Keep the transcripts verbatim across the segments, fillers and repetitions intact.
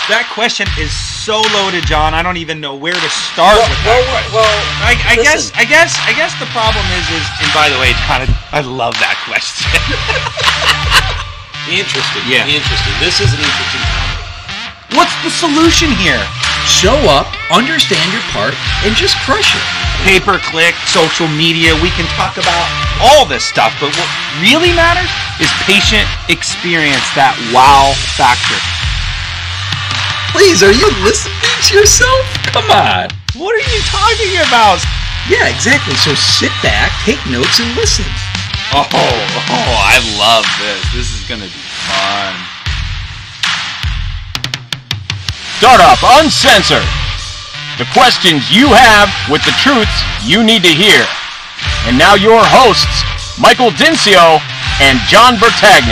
That question is so loaded, John. I don't even know where to start well, with that well, question. Well, I, I guess, I guess, I guess the problem is, is, and by the way, John, I love that question. Interesting. Yeah. Interesting. This is an interesting topic. What's the solution here? Show up, understand your part, and just crush it. Pay per click, social media, we can talk about all this stuff, but what really matters is patient experience, that wow factor. Please, are you listening to yourself? Come on. What are you talking about? Yeah, exactly. So sit back, take notes, and listen. Oh, oh, I love this. This is going to be fun. Startup Uncensored. The questions you have with the truths you need to hear. And now your hosts, Michael Dincio and John Bertagni.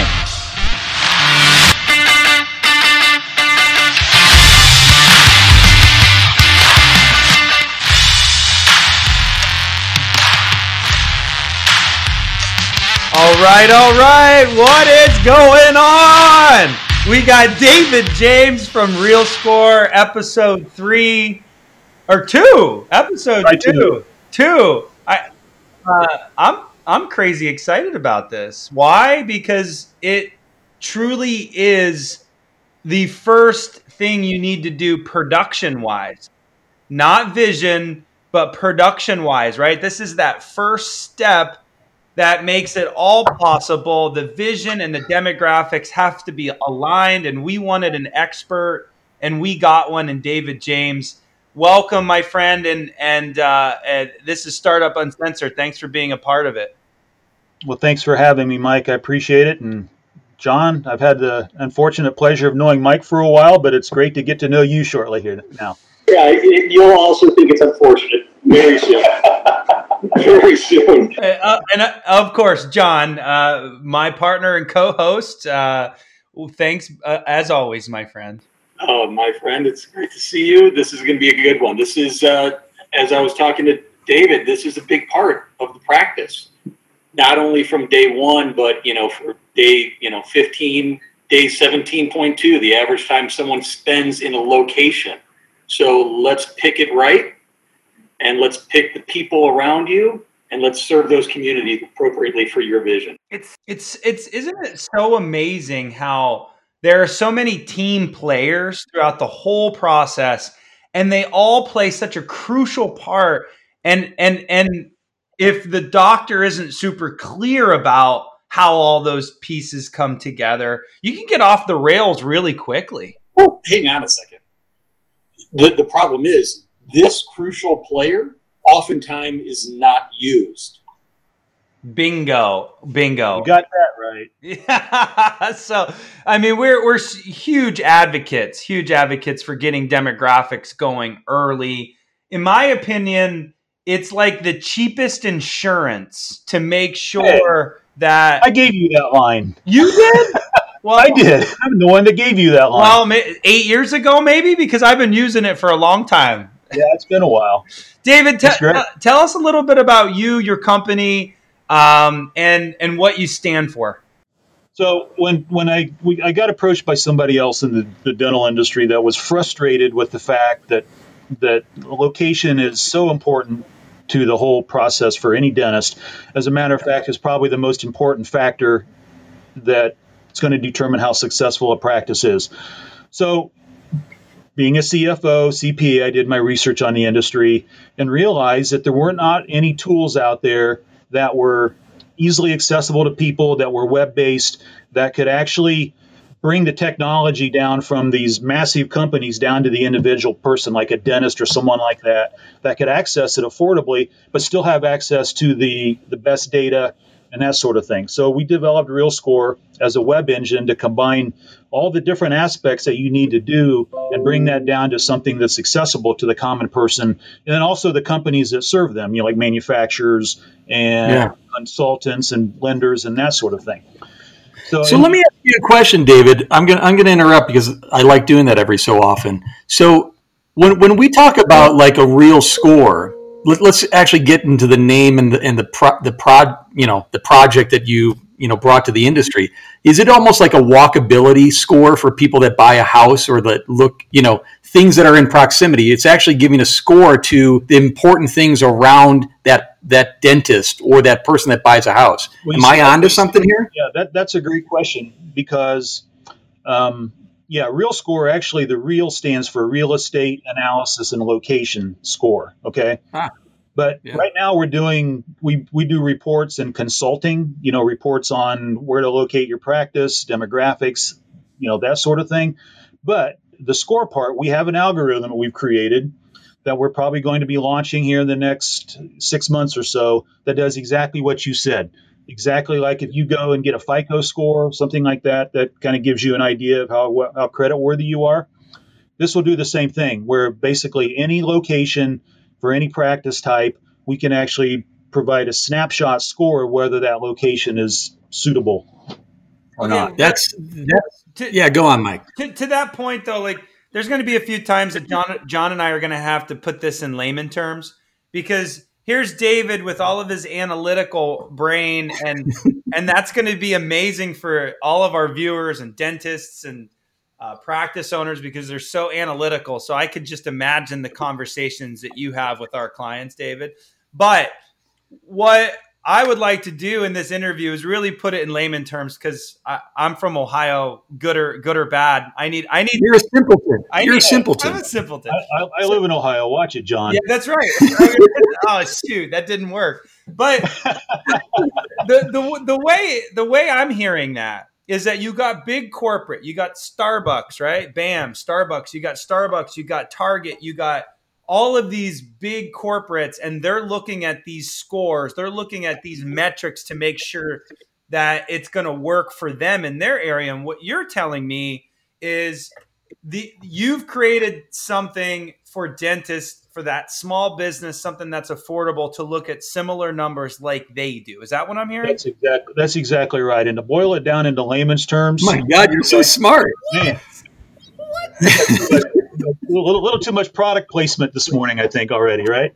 All right, all right. What is going on? We got David James from Real Score, episode three, or two, episode Right, two, two. two. I, uh, I'm, I'm crazy excited about this. Why? Because it truly is the first thing you need to do production-wise, not vision, but production-wise, right? This is that first step that makes it all possible. The vision and the demographics have to be aligned, and we wanted an expert, and we got one in David James. Welcome, my friend, and and, uh, and this is Startup Uncensored. Thanks for being a part of it. Well, thanks for having me, Mike. I appreciate it. And John, I've had the unfortunate pleasure of knowing Mike for a while, but it's great to get to know you shortly here now. Yeah, it, you'll also think it's unfortunate very soon. Very soon. Uh, and uh, of course, John, uh, my partner and co-host. Uh, well, thanks uh, as always, my friend. Oh, my friend, it's great to see you. This is going to be a good one. This is, uh, as I was talking to David, this is a big part of the practice. Not only from day one, but you know, for day you know fifteen, day seventeen point two, the average time someone spends in a location. So let's pick it right. And let's pick the people around you, and let's serve those communities appropriately for your vision. It's it's it's isn't it so amazing how there are so many team players throughout the whole process, and they all play such a crucial part. And and and if the doctor isn't super clear about how all those pieces come together, you can get off the rails really quickly. Well, hang on a second. The the problem is, this crucial player oftentimes is not used. Bingo, bingo. You got that right. Yeah. So, I mean, we're we're huge advocates, huge advocates for getting demographics going early. In my opinion, it's like the cheapest insurance to make sure hey, that I gave you that line. You did. Well, I did. I'm the one that gave you that line. Well, eight years ago, maybe, because I've been using it for a long time. Yeah, it's been a while. David, t- uh, tell us a little bit about you, your company, um, and and what you stand for. So when when I we, I got approached by somebody else in the, the dental industry that was frustrated with the fact that that location is so important to the whole process for any dentist. As a matter of fact, it's probably the most important factor that it's going to determine how successful a practice is. So being a C F O, C P A, I did my research on the industry and realized that there were not any tools out there that were easily accessible to people, that were web-based, that could actually bring the technology down from these massive companies down to the individual person, like a dentist or someone like that, that could access it affordably, but still have access to the, the best data and that sort of thing. So we developed RealScore as a web engine to combine all the different aspects that you need to do and bring that down to something that's accessible to the common person, and then also the companies that serve them, you know, like manufacturers and yeah. consultants and lenders and that sort of thing. So, so let me ask you a question, David. I'm going I'm going to interrupt because I like doing that every so often. So when when we talk about like a real score, let, let's actually get into the name and the and the pro, the prod, you know, the project that you you know, brought to the industry. Is it almost like a walkability score for people that buy a house or that look, you know, things that are in proximity? It's actually giving a score to the important things around that that dentist or that person that buys a house. Well, Am I onto something here? Yeah, that, that's a great question because, um, yeah, real score, actually the real stands for real estate analysis and location score. Okay. Ah. But Yeah. right now we're doing, we, we do reports and consulting, you know, reports on where to locate your practice, demographics, you know, that sort of thing. But the score part, we have an algorithm that we've created that we're probably going to be launching here in the next six months or so that does exactly what you said. Exactly like if you go and get a FICO score, something like that, that kind of gives you an idea of how, how credit worthy you are. This will do the same thing where basically any location for any practice type, we can actually provide a snapshot score of whether that location is suitable or Okay, not. That's, that's To, yeah, go on, Mike. to, to that point, though, like there's going to be a few times that John, John and I are going to have to put this in layman terms because here's David with all of his analytical brain, and and that's going to be amazing for all of our viewers and dentists and uh, practice owners because they're so analytical. So I could just imagine the conversations that you have with our clients, David. But what I would like to do in this interview is really put it in layman terms because I'm from Ohio, good or good or bad. I need, I need. You're a simpleton. I You're need, a simpleton. I'm a simpleton. I, I, I live in Ohio. Watch it, John. Yeah, that's right. Oh shoot, that didn't work. But the the the way the way I'm hearing that is that you got big corporate, you got Starbucks, right? Bam, Starbucks. You got Starbucks. You got Target. You got all of these big corporates, and they're looking at these scores. They're looking at these metrics to make sure that it's going to work for them in their area. And what you're telling me is the you've created something for dentists, for that small business, something that's affordable to look at similar numbers like they do. Is that what I'm hearing? That's exactly that's exactly right. And to boil it down into layman's terms, Oh my God, you're so smart. man, a little, little too much product placement this morning, I think already, right?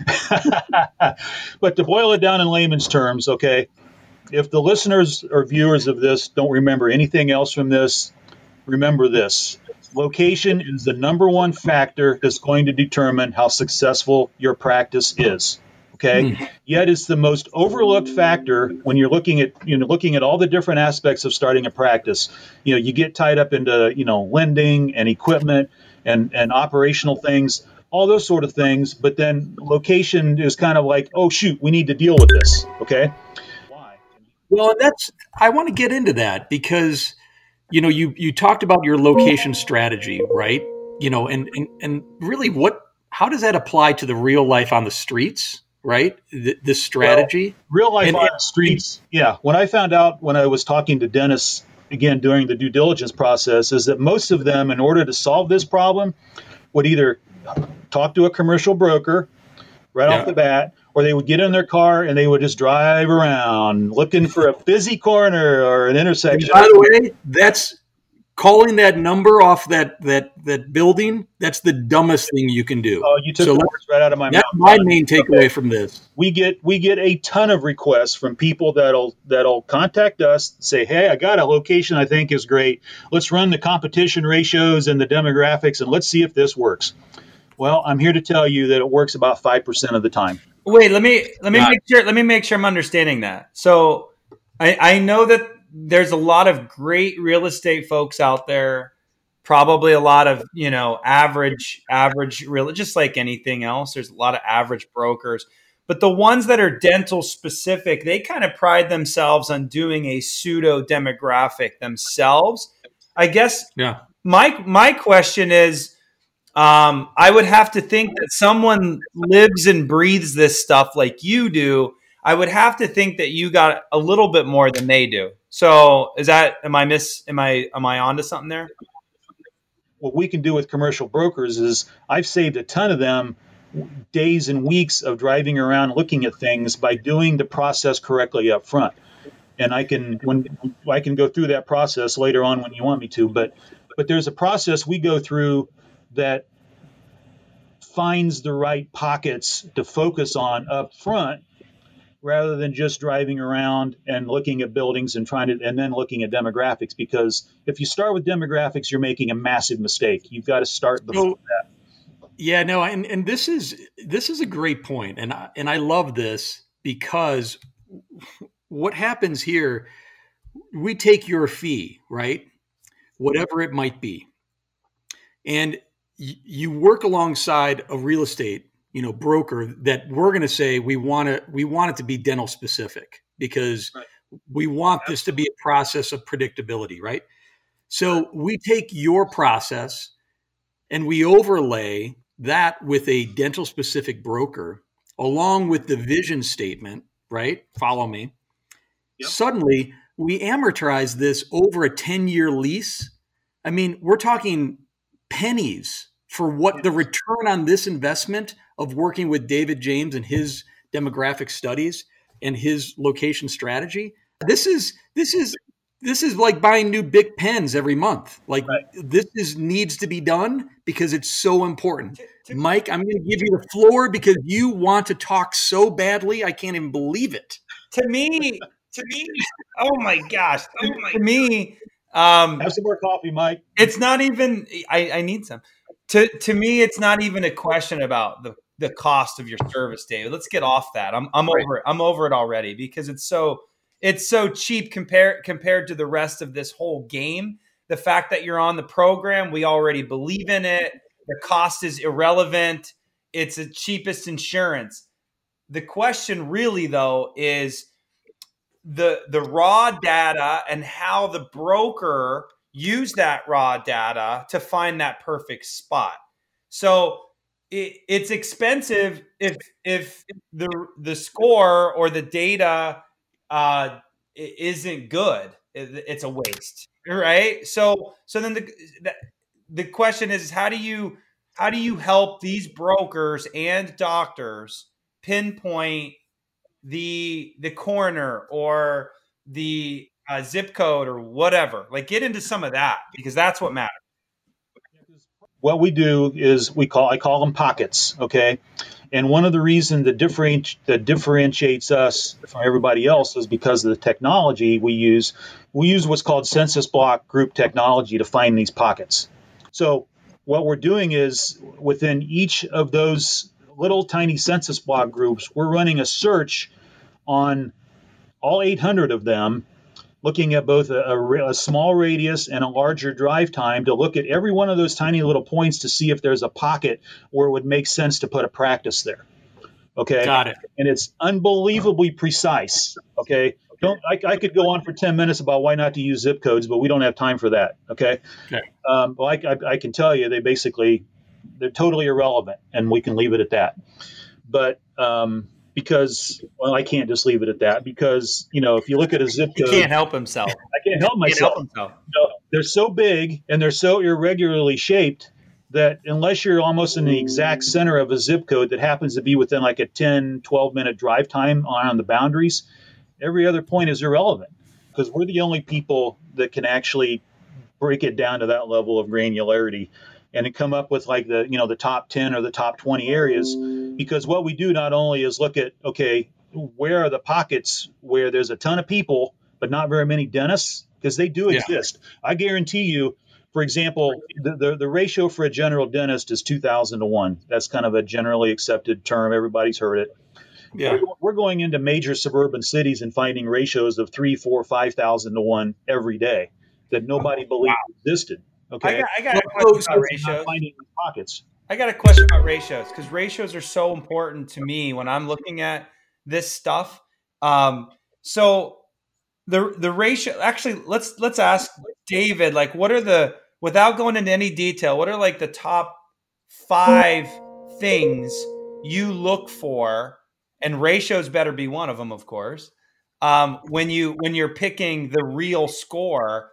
But to boil it down in layman's terms, okay, if the listeners or viewers of this don't remember anything else from this, remember this. Location is the number one factor that's going to determine how successful your practice is. Okay. Mm. Yet it's the most overlooked factor when you're looking at, you know, looking at all the different aspects of starting a practice. You know, you get tied up into, you know, lending and equipment and, and operational things, all those sort of things. But then location is kind of like, oh, shoot, we need to deal with this. Okay. Why? Well, that's, I want to get into that because, you know, you, you talked about your location strategy, right? You know, and, and, and really what, how does that apply to the real life on the streets? Right? Th- this strategy. Well, real life and, on the streets. Yeah. When I found out when I was talking to dentists, again, during the due diligence process, is that most of them, in order to solve this problem, would either talk to a commercial broker right yeah. off the bat, or they would get in their car and they would just drive around looking for a busy corner or an intersection. And by the way, that's calling that number off that that that building. That's the dumbest thing you can do. Oh, you took so the words right out of my that's mouth. That's my main takeaway okay. from this. We get we get a ton of requests from people that'll that'll contact us, say, "Hey, I got a location I think is great. Let's run the competition ratios and the demographics, and let's see if this works." Well, I'm here to tell you that it works about five percent of the time. Wait, let me let me Not- make sure let me make sure I'm understanding that. So, I, I know that there's a lot of great real estate folks out there, probably a lot of, you know, average, average real, just like anything else. There's a lot of average brokers, but the ones that are dental specific, they kind of pride themselves on doing a pseudo demographic themselves. I guess yeah. my, my question is, um, I would have to think that someone lives and breathes this stuff like you do. I would have to think that you got a little bit more than they do. So is that, am I miss, am I, am I onto something there? What we can do with commercial brokers is I've saved a ton of them days and weeks of driving around looking at things by doing the process correctly up front. And I can, when I can go through that process later on when you want me to, but, but there's a process we go through that finds the right pockets to focus on up front, rather than just driving around and looking at buildings and trying to, and then looking at demographics. Because if you start with demographics, you're making a massive mistake. You've got to start before So- that. Yeah, no, and, and this is this is a great point, and I, and I love this because what happens here, we take your fee, right, whatever it might be, and y- you work alongside a real estate, you know, broker that we're going to say we want to we want it to be dental specific because Right. we want this to be a process of predictability, right? So we take your process and we overlay that with a dental specific broker along with the vision statement, right? Follow me. Yep. Suddenly we amortize this over a ten year lease. I mean, we're talking pennies for what the return on this investment of working with David James and his demographic studies and his location strategy. This is, this is, This is like buying new Bic pens every month. Like Right. this is needs to be done because it's so important. Mike, I'm going to give you the floor because you want to talk so badly. I can't even believe it. To me, to me, oh my gosh, oh my, to me, um, Have some more coffee, Mike. it's not even. I, I need some. To to me, it's not even a question about the the cost of your service, David. Let's get off that. I'm I'm Right. over it. I'm over it already because it's so it's so cheap compared compared to the rest of this whole game. The fact that you're on the program, we already believe in it. The cost is irrelevant. It's the cheapest insurance. The question really though is the the raw data and how the broker use that raw data to find that perfect spot. So it, it's expensive if if the the score or the data uh, isn't good. It, it's a waste, right? So so then the the question is how do you how do you help these brokers and doctors pinpoint the the corner or the uh, zip code or whatever? Like get into some of that because that's what matters. What we do is we call I call them pockets, okay? And one of the reasons that, differenti- that differentiates us from everybody else is because of the technology we use. We use what's called census block group technology to find these pockets. So what we're doing is within each of those little tiny census block groups, we're running a search on all eight hundred of them, looking at both a, a, a small radius and a larger drive time to look at every one of those tiny little points to see if there's a pocket where it would make sense to put a practice there. Okay. Got it. And it's unbelievably precise. Okay. Don't I, I could go on for ten minutes about why not to use zip codes, but we don't have time for that. Okay. Okay. Um, well, I, I, I can tell you they basically they're totally irrelevant, and we can leave it at that. But um, because well, I can't just leave it at that because you know if you look at a zip He code, can't help himself. I can't help He can't myself. help himself. You know, they're so big and they're so irregularly shaped that unless you're almost in the exact center of a zip code that happens to be within like a ten, twelve minute drive time on the boundaries, every other point is irrelevant because we're the only people that can actually break it down to that level of granularity and to come up with like the, you know, the top ten or the top twenty areas. Because what we do not only is look at, okay, where are the pockets where there's a ton of people, but not very many dentists, because they do Yeah. exist. I guarantee you, for example, the, the, the ratio for a general dentist is two thousand to one. That's kind of a generally accepted term. Everybody's heard it. Yeah. We're, we're going into major suburban cities and finding ratios of three, four, five thousand to one every day that nobody believed existed. Okay. I got, I got a Well, question so- about Not ratios. finding these pockets. I got a question about ratios because ratios are so important to me when I'm looking at this stuff. Um, so the the ratio actually let's let's ask David, like what are the, without going into any detail, what are like the top five things you look for, and ratios better be one of them, of course. Um, when you when you're picking the real score,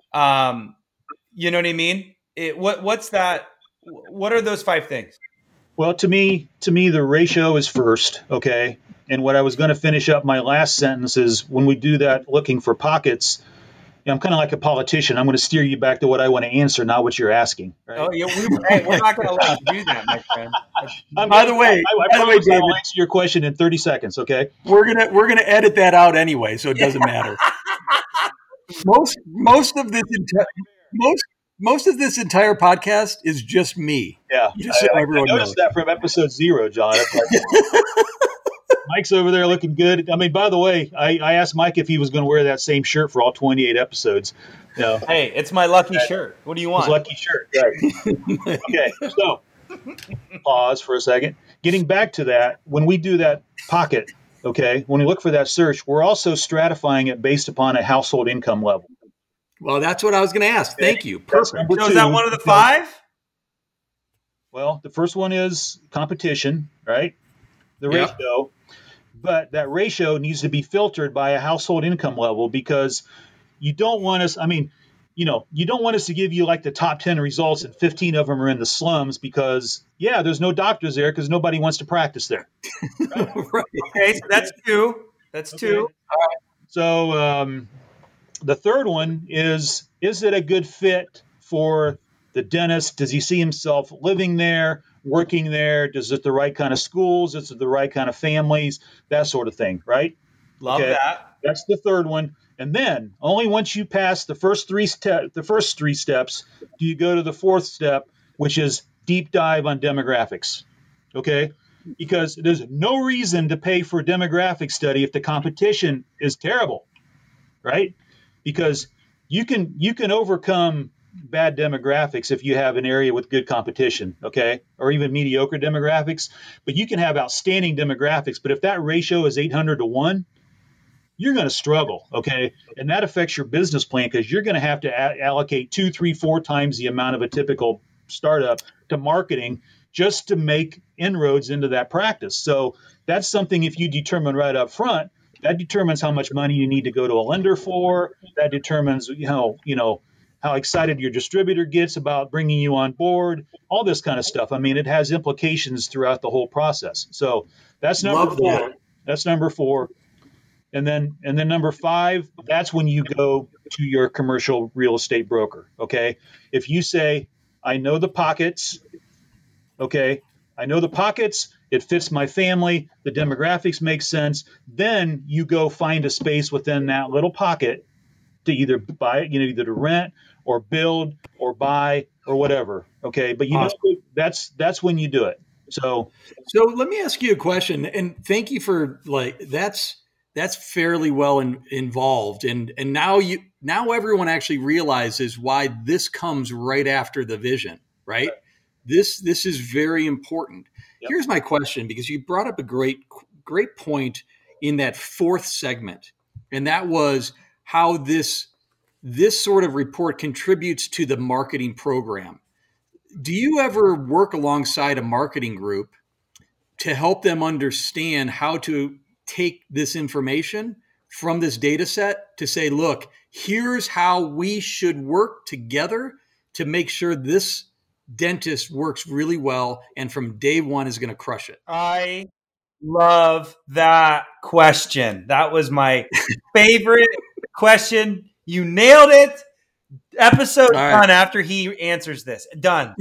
um, you know what I mean? It, what what's that? What are those five things? Well, to me, to me, the ratio is first, okay? And what I was going to finish up my last sentence is when we do that looking for pockets, I'm kind of like a politician. I'm going to steer you back to what I want to answer, not what you're asking. Right? Oh, yeah, we, hey, we're not going to let you do that, my friend. I'm By gonna- the way, I, I by the way, promise David, I'll answer your question in thirty seconds. Okay. we're gonna we're gonna edit that out anyway, so it doesn't matter. most most of this enti- most most of this entire podcast is just me. Yeah. Just so I, I, I everyone noticed knows. that from episode zero, John. It's like, Mike's over there looking good. I mean, by the way, I, I asked Mike if he was going to wear that same shirt for all twenty-eight episodes. You know, Hey, it's my lucky shirt. What do you his want? lucky shirt. Right. Okay. So pause for a second. Getting back to that, when we do that pocket, okay, when we look for that search, we're also stratifying it based upon a household income level. Well, that's what I was going to ask. Thank you. That's Perfect. number So is that two. one of the five? Well, the first one is competition, right? The Yep. ratio. But that ratio needs to be filtered by a household income level because you don't want us, I mean, you know, you don't want us to give you like the top ten results and fifteen of them are in the slums because, yeah, there's no doctors there because nobody wants to practice there. Right. Okay, so that's two. That's two. Okay. So um, the third one is, is it a good fit for the dentist? Does he see himself living there, working there? Does it the right kind of schools? Is it the right kind of families? That sort of thing, right? Love Okay. that. That's the third one. And then only once you pass the first three step, the first three steps, do you go to the fourth step, which is deep dive on demographics. Okay? Because there's no reason to pay for a demographic study if the competition is terrible, right? Because you can you can overcome bad demographics if you have an area with good competition, okay, or even mediocre demographics. But you can have outstanding demographics. But if that ratio is eight hundred to one, you're going to struggle, okay? And that affects your business plan because you're going to have to a- allocate two, three, four times the amount of a typical startup to marketing just to make inroads into that practice. So that's something if you determine right up front, that determines how much money you need to go to a lender for. That determines, you know, you know, how excited your distributor gets about bringing you on board, all this kind of stuff. I mean, it has implications throughout the whole process. So that's number Love four. that. That's number four. And then and then number five, that's when you go to your commercial real estate broker. Okay. If you say, I know the pockets, okay, I know the pockets, it fits my family, the demographics make sense, then you go find a space within that little pocket to either buy, you know, either to rent or build or buy or whatever. Okay. But you know, that's that's when you do it. So So let me ask you a question, and thank you for like that's that's fairly well in, involved, and and now you now everyone actually realizes why this comes right after the vision, right? This this is very important. Yep. Here's my question, because you brought up a great great point in that fourth segment, and that was how this this sort of report contributes to the marketing program. Do you ever work alongside a marketing group to help them understand how to take this information from this data set to say, look, here's how we should work together to make sure this dentist works really well and from day one is going to crush it? I love that question. That was my favorite question. You nailed it. Episode All right. done after he answers this. Done.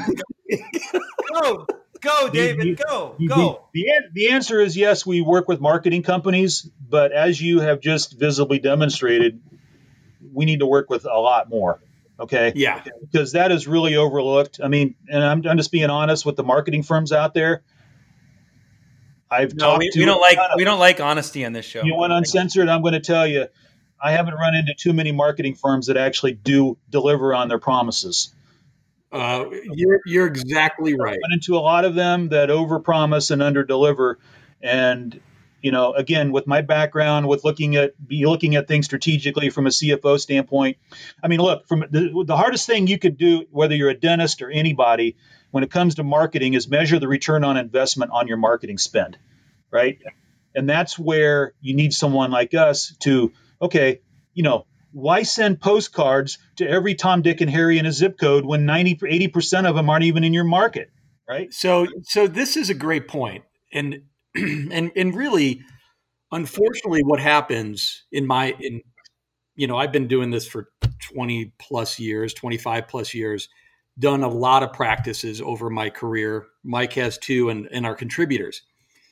Go, go, David. You- Go, The- go. The, an- the answer is yes, we work with marketing companies, but as you have just visibly demonstrated, we need to work with a lot more. Okay. Yeah. Because that is really overlooked. I mean, and I'm, I'm just being honest with the marketing firms out there. I've No, talked we, to we don't like a ton of- we don't like honesty on this show. You want uncensored? I'm going to tell you, I haven't run into too many marketing firms that actually do deliver on their promises. Uh, you're, you're exactly right. Run into a lot of them that overpromise and underdeliver. And you know, again, with my background, with looking at be looking at things strategically from a C F O standpoint, I mean, look, from the, the hardest thing you could do, whether you're a dentist or anybody, when it comes to marketing, is measure the return on investment on your marketing spend, right? And that's where you need someone like us to, okay, you know, why send postcards to every Tom, Dick, and Harry in a zip code when ninety, eighty percent of them aren't even in your market, right? So, so this is a great point. And, and, and really, unfortunately, what happens in my, in, you know, I've been doing this for twenty plus years, twenty-five plus years, done a lot of practices over my career. Mike has too, and, and our contributors.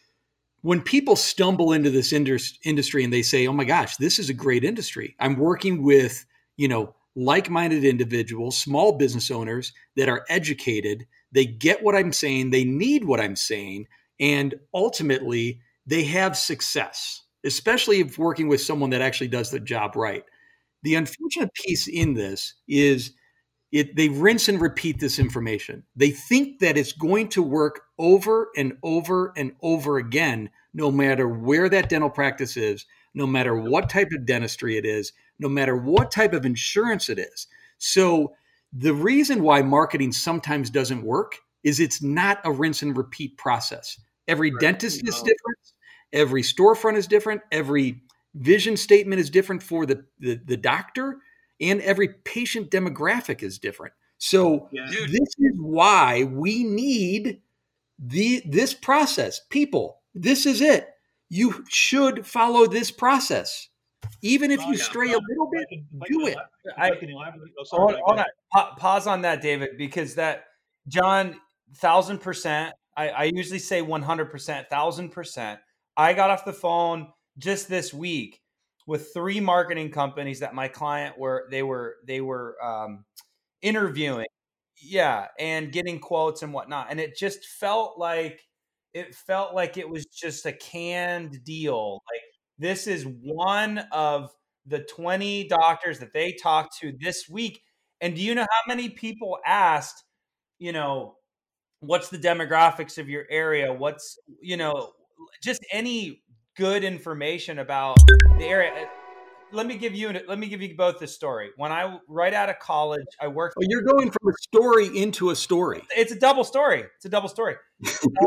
When people stumble into this indus- industry and they say, oh my gosh, this is a great industry. I'm working with, you know, like-minded individuals, small business owners that are educated. They get what I'm saying. They need what I'm saying. And ultimately, they have success, especially if working with someone that actually does the job right. The unfortunate piece in this is it, they rinse and repeat this information. They think that it's going to work over and over and over again, no matter where that dental practice is, no matter what type of dentistry it is, no matter what type of insurance it is. So the reason why marketing sometimes doesn't work is it's not a rinse and repeat process. Every right. dentist is different. Every storefront is different. Every vision statement is different for the, the, the doctor, and every patient demographic is different. So yeah. this is why we need the this process. People, this is it. You should follow this process. Even if you stray a little bit, do it. I, hold, hold on. Pa- pause on that, David, because that, John, thousand percent, I, I usually say one hundred percent, thousand percent. I got off the phone just this week with three marketing companies that my client were, they were, they were um, interviewing. Yeah. And getting quotes and whatnot. And it just felt like, it felt like it was just a canned deal. Like, this is one of the twenty doctors that they talked to this week. And do you know how many people asked, you know, what's the demographics of your area? What's, you know, just any good information about the area. Let me give you, let me give you both the story. When I, right out of college, I worked. Oh, you're going from a story into a story. It's a double story. It's a double story. um,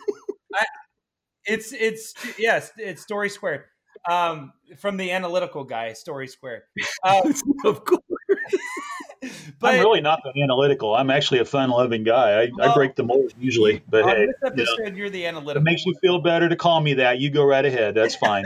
I, it's, it's, yes, it's story squared. Um, from the analytical guy, story squared. Um, of course. But I'm really not that analytical. I'm actually a fun-loving guy. I, well, I break the mold usually. But on hey, this episode, you know, you're the analytical. It makes you feel better to call me that. You go right ahead. That's fine.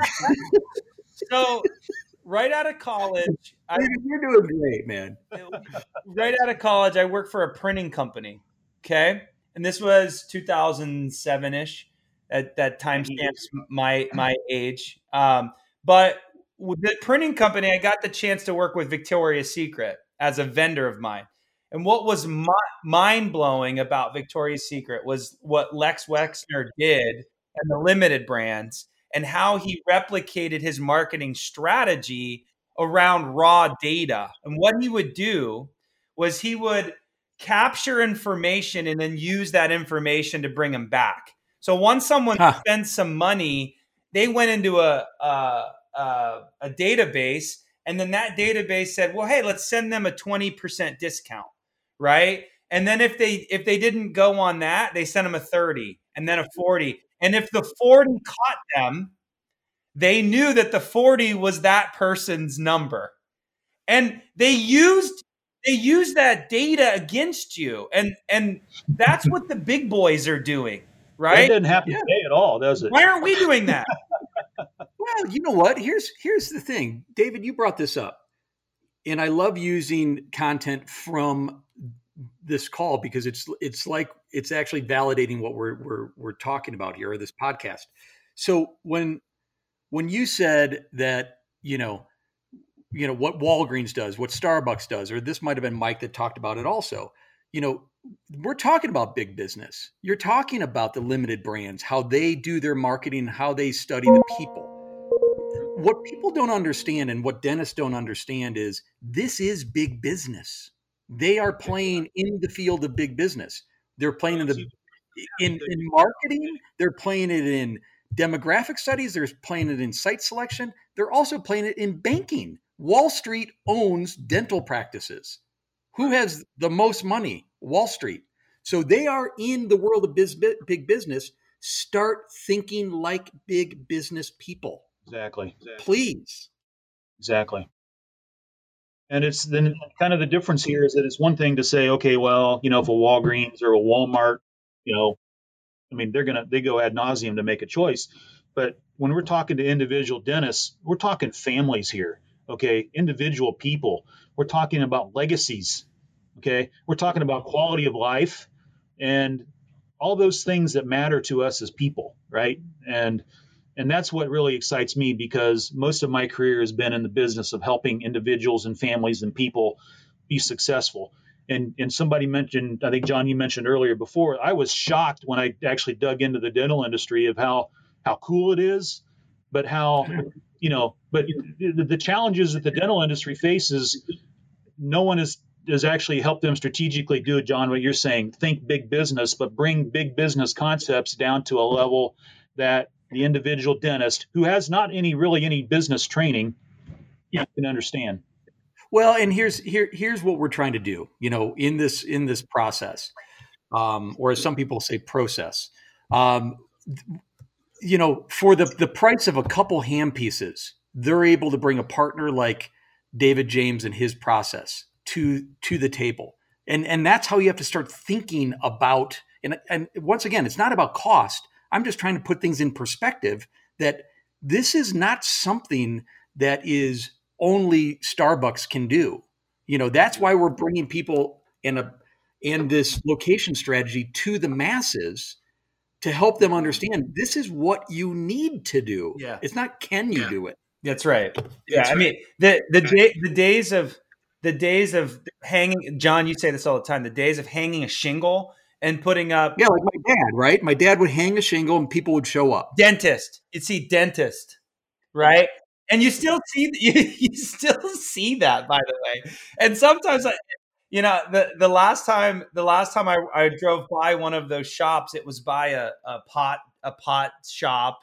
So, right out of college, I, you're doing great, man. Right out of college, I worked for a printing company. Okay, and this was two thousand seven ish. At that time stamps my my age. Um, but with the printing company, I got the chance to work with Victoria's Secret as a vendor of mine. And what was mi- mind-blowing about Victoria's Secret was what Lex Wexner did and the limited brands, and how he replicated his marketing strategy around raw data. And what he would do was he would capture information and then use that information to bring them back. So once someone huh. spends some money, they went into a, a, a, a database, and then that database said, well, hey, let's send them a twenty percent discount, right? And then if they if they didn't go on that, they sent them a thirty and then a forty. And if the forty caught them, they knew that the forty was that person's number. And they used they used that data against you. And, and that's what the big boys are doing. Right? That doesn't happen yeah. today at all, does it? Why aren't we doing that? Well, you know what? Here's here's the thing. David, you brought this up. And I love using content from this call because it's it's like it's actually validating what we're we're we're talking about here, or this podcast. So when when you said that, you know, you know what Walgreens does, what Starbucks does, or this might have been Mike that talked about it also, you know, we're talking about big business. You're talking about the limited brands, how they do their marketing, how they study the people. What people don't understand and what dentists don't understand is this is big business. They are playing in the field of big business. They're playing in the in, in marketing. They're playing it in demographic studies. They're playing it in site selection. They're also playing it in banking. Wall Street owns dental practices. Who has the most money? Wall Street. So they are in the world of biz, big business. Start thinking like big business people. Exactly. Please. Exactly. And it's then kind of the difference here is that it's one thing to say, okay, well, you know, if a Walgreens or a Walmart, you know, I mean, they're going to, they go ad nauseum to make a choice. But when we're talking to individual dentists, we're talking families here. okay, individual people. We're talking about legacies, okay? We're talking about quality of life and all those things that matter to us as people, right? And and that's what really excites me, because most of my career has been in the business of helping individuals and families and people be successful. And and somebody mentioned, I think John, you mentioned earlier before, I was shocked when I actually dug into the dental industry of how how cool it is, but how, you know, but the, the challenges that the dental industry faces, no one has has actually helped them strategically do it, John, what you're saying, think big business, but bring big business concepts down to a level that the individual dentist who has not any really any business training can understand. Well, and here's here here's what we're trying to do, you know, in this in this process, um, or as some people say, process. Um, you know, for the the price of a couple hand pieces, they're able to bring a partner like David James and his process to to the table, and and that's how you have to start thinking about. And and once again, it's not about cost. I'm just trying to put things in perspective that this is not something that is only Starbucks can do. You know, that's why we're bringing people in a in this location strategy to the masses to help them understand this is what you need to do. Yeah. It's not can you Yeah. do it. That's right. Yeah, That's I right. mean the the day, the days of the days of hanging. John, you say this all the time. The days of hanging a shingle and putting up Yeah, like my dad, right? My dad would hang a shingle and people would show up. dentist. You'd see dentist, right? And you still see you, you still see that, by the way. And sometimes I, you know, the the last time the last time I, I drove by one of those shops, it was by a, a pot a pot shop,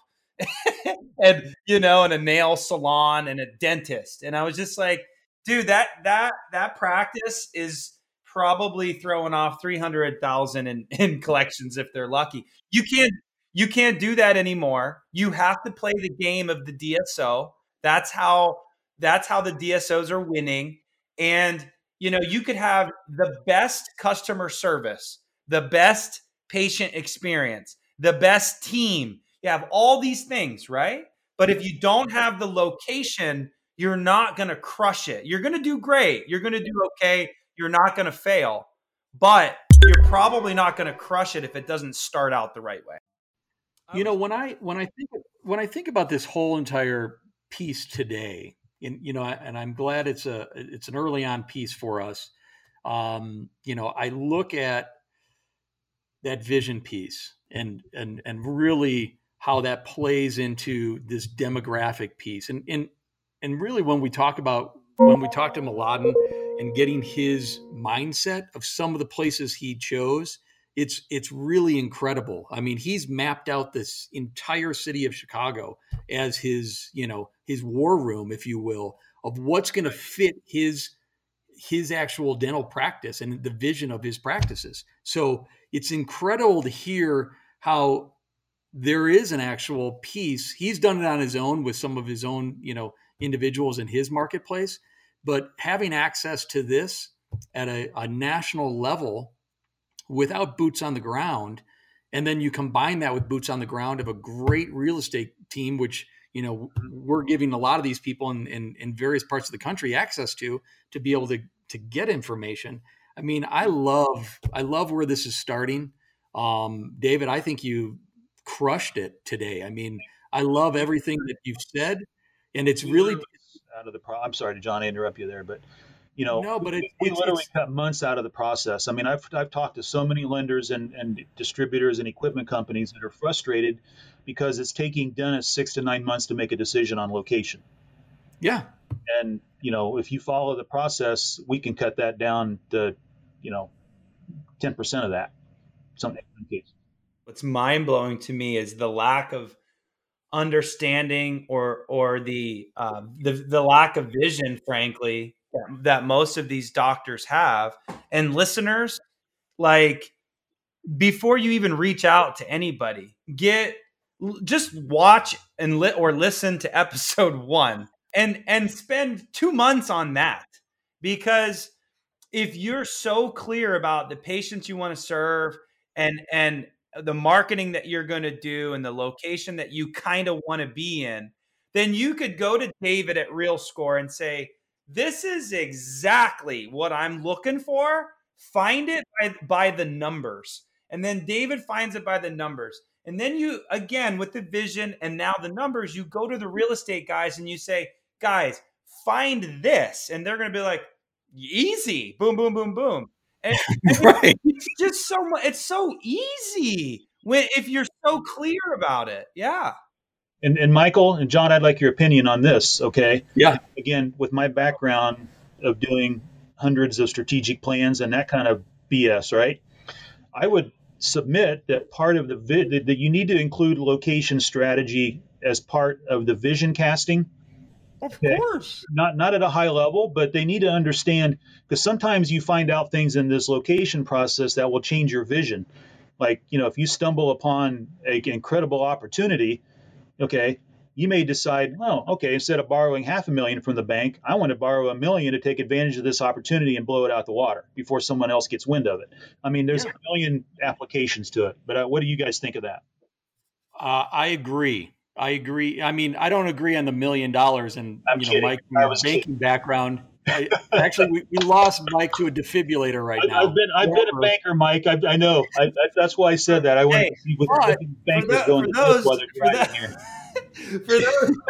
and you know, and a nail salon and a dentist, and I was just like, dude, that that that practice is probably throwing off three hundred thousand in, in collections if they're lucky. You can't you can't do that anymore. You have to play the game of the D S O. That's how that's how the D S Os are winning. And you know, you could have the best customer service, the best patient experience, the best team. You have all these things, right? But if you don't have the location, you're not going to crush it. You're going to do great. You're going to do okay. You're not going to fail, but you're probably not going to crush it if it doesn't start out the right way. You know, when I when I think when I think about this whole entire piece today, and you know, and I'm glad it's a it's an early on piece for us. Um, you know, I look at that vision piece and and and really how that plays into this demographic piece, and and and really when we talk about when we talk to Mladen and getting his mindset of some of the places he chose, it's it's really incredible. I mean, he's mapped out this entire city of Chicago as his, you know, his war room, if you will, of what's going to fit his his actual dental practice and the vision of his practices. So it's incredible to hear how there is an actual piece. He's done it on his own with some of his own, you know, individuals in his marketplace, but having access to this at a, a national level without boots on the ground. And then you combine that with boots on the ground of a great real estate team, which, you know, we're giving a lot of these people in, in, in various parts of the country access to, to be able to, to get information. I mean, I love, I love where this is starting. Um, David, I think you crushed it today. I mean, I love everything that you've said, and it's really out of the pro- I'm sorry, John, I interrupt you there, but you know, no, but it, we it's, literally it's, cut months out of the process. I mean, I've I've talked to so many lenders and, and distributors and equipment companies that are frustrated because it's taking dentists six to nine months to make a decision on location. yeah. And you know, if you follow the process, we can cut that down to, you know, ten percent of that. Something. What's mind blowing to me is the lack of understanding or or the uh, the the lack of vision, frankly, that most of these doctors have. And listeners, like, before you even reach out to anybody, get just watch and li- or listen to episode one and and spend two months on that, because if you're so clear about the patients you want to serve and and the marketing that you're going to do and the location that you kind of want to be in, then you could go to David at RealScore and say, this is exactly what I'm looking for. Find it by, by the numbers. And then David finds it by the numbers. And then you, again, with the vision and now the numbers, you go to the real estate guys and you say, guys, find this. And they're going to be like, easy. Boom, boom, boom, boom. And, and Right. it's just so much. It's so easy when if you're so clear about it. Yeah. And, and Michael and John, I'd like your opinion on this. Okay. Yeah. Again, with my background of doing hundreds of strategic plans and that kind of B S, right? I would submit that part of the vi- that you need to include location strategy as part of the vision casting. Of Okay. course. Not not at a high level, but they need to understand, because sometimes you find out things in this location process that will change your vision. Like, you know, if you stumble upon an incredible opportunity, okay, you may decide, oh, okay, instead of borrowing half a million from the bank, I want to borrow a million to take advantage of this opportunity and blow it out the water before someone else gets wind of it. I mean, there's Yeah. a million applications to it, but uh, what do you guys think of that? Uh, I agree. I agree. I mean, I don't agree on the million dollars and, I'm you know, kidding. Mike, from I your was banking kidding. background. I, actually, we, we lost Mike to a defibrillator right I, now. I've been I've been a banker, Mike. I, I know. I, I, that's why I said that. I wanted Hey, to see what but the bankers tho- going for to those- while they're for driving that- here. for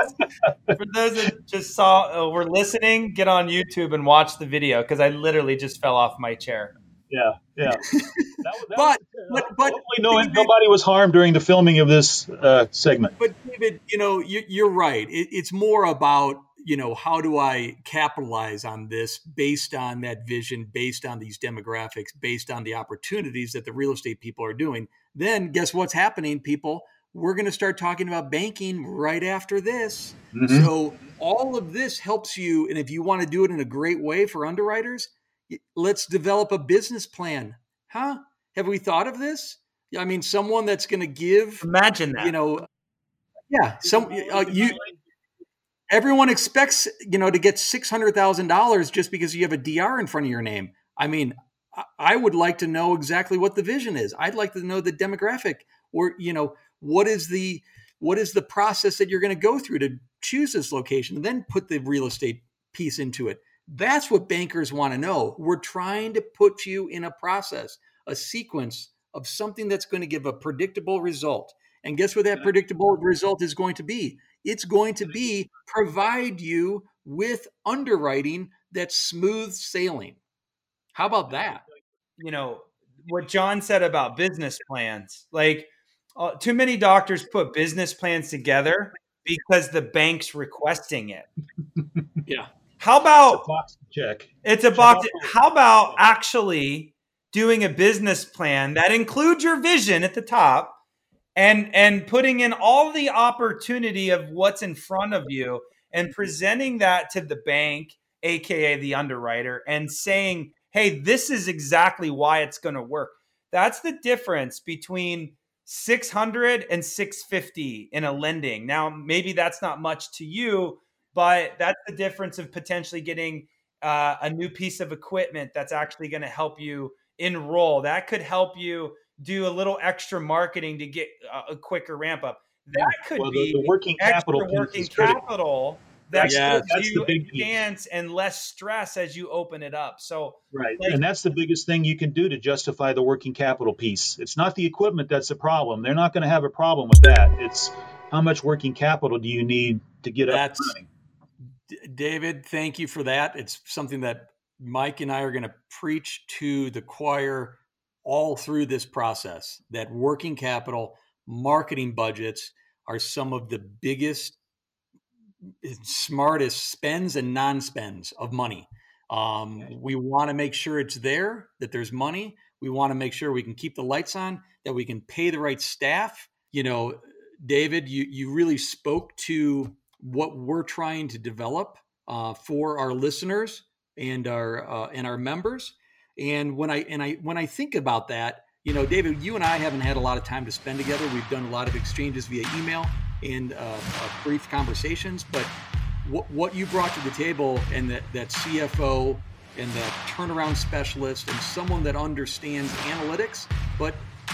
those for those that just saw uh, were listening, get on YouTube and watch the video because I literally just fell off my chair. Yeah, yeah. That was, that But- was, but- but- hopefully no, David- nobody was harmed during the filming of this uh, segment. But David, you know, you, you're right. It, it's more about, you know, how do I capitalize on this based on that vision, based on these demographics, based on the opportunities that the real estate people are doing. Then guess what's happening, people? We're going to start talking about banking right after this. Mhm. So all of this helps you. And if you want to do it in a great way for underwriters, y- let's develop a business plan. Huh? Have we thought of this? I mean, someone that's going to give, Imagine that. you know, yeah, some uh, you. Everyone expects, you know, to get six hundred thousand dollars just because you have a D R in front of your name. I mean, I- I would like to know exactly what the vision is. I'd like to know the demographic, or you know, what is the what is the process that you're going to go through to choose this location, and then put the real estate piece into it. That's what bankers want to know. We're trying to put you in a process, a sequence of something that's going to give a predictable result. And guess what that predictable result is going to be? It's going to be provide you with underwriting that's smooth sailing. How about that? You know what John said about business plans. Like uh, too many doctors put business plans together because the bank's requesting it. Yeah. How about Box check. it's a box? How about actually doing a business plan that includes your vision at the top and and putting in all the opportunity of what's in front of you and presenting that to the bank, aka the underwriter, and saying, hey, this is exactly why it's going to work. That's the difference between six hundred and six fifty in a lending. Now, maybe that's not much to you, but that's the difference of potentially getting uh, a new piece of equipment that's actually going to help you enroll. That could help you do a little extra marketing to get a, a quicker ramp up. That could Well, the, be the working capital extra piece working is critical. capital that Yeah, gives that's you the big a piece. chance and less stress as you open it up. So Right. Like- and that's the biggest thing you can do to justify the working capital piece. It's not the equipment that's the problem. They're not going to have a problem with that. It's how much working capital do you need to get up and That's running? D- David, thank you for that. It's something that Mike and I are going to preach to the choir all through this process, that working capital, marketing budgets are some of the biggest, smartest spends and non-spends of money. Um, we want to make sure it's there, that there's money. We want to make sure we can keep the lights on, that we can pay the right staff. You know, David, you, you really spoke to what we're trying to develop uh, for our listeners and our uh, and our members. And when I and I when I think about that, you know, David, you and I haven't had a lot of time to spend together. We've done a lot of exchanges via email and uh, uh, brief conversations. But what what you brought to the table, and that that C F O and that turnaround specialist and someone that understands analytics, but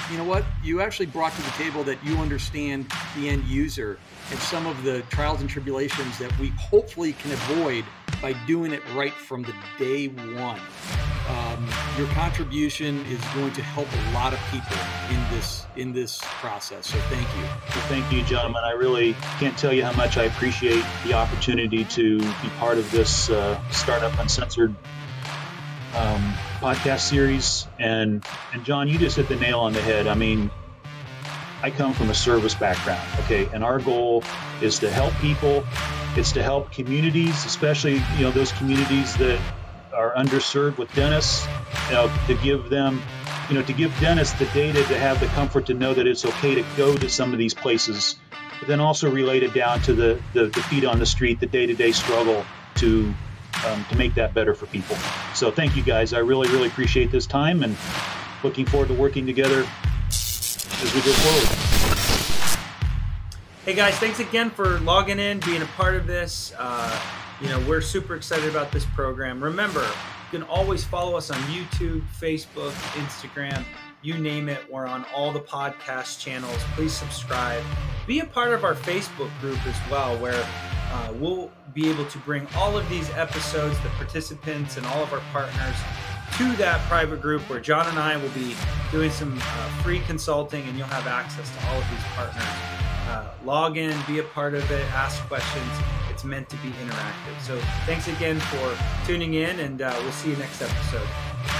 you know what? You actually brought to the table that you understand the end user and some of the trials and tribulations that we hopefully can avoid by doing it right from the day one. Um, your contribution is going to help a lot of people in this in this process. So thank you. Well, thank you, gentlemen. I really can't tell you how much I appreciate the opportunity to be part of this uh, Startup Uncensored um, podcast series. And and John, you just hit the nail on the head. I mean, I come from a service background, okay, and our goal is to help people. It's to help communities, especially you know those communities that are underserved with dentists, you know, to give them, you know, to give dentists the data to have the comfort to know that it's okay to go to some of these places, but then also relate it down to the, the, the feet on the street, the day-to-day struggle to um, to make that better for people. So thank you guys. I really, really appreciate this time and looking forward to working together as we go forward. Hey guys, thanks again for logging in, being a part of this. Uh, You know, we're super excited about this program. Remember, you can always follow us on YouTube, Facebook, Instagram, you name it. We're on all the podcast channels. Please subscribe. Be a part of our Facebook group as well, where uh, we'll be able to bring all of these episodes, the participants and all of our partners, to that private group where John and I will be doing some uh, free consulting, and you'll have access to all of these partners. Uh, log in, be a part of it, ask questions. It's meant to be interactive. So thanks again for tuning in, and uh, we'll see you next episode.